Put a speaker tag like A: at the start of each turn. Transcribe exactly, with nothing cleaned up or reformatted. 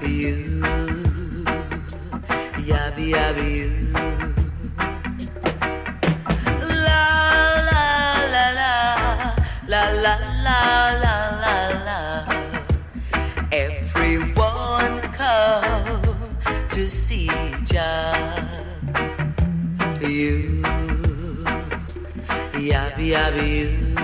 A: you, yabby yabby you. La la la la la la la la la la. Everyone come to see Jah. You, yabby yabby you.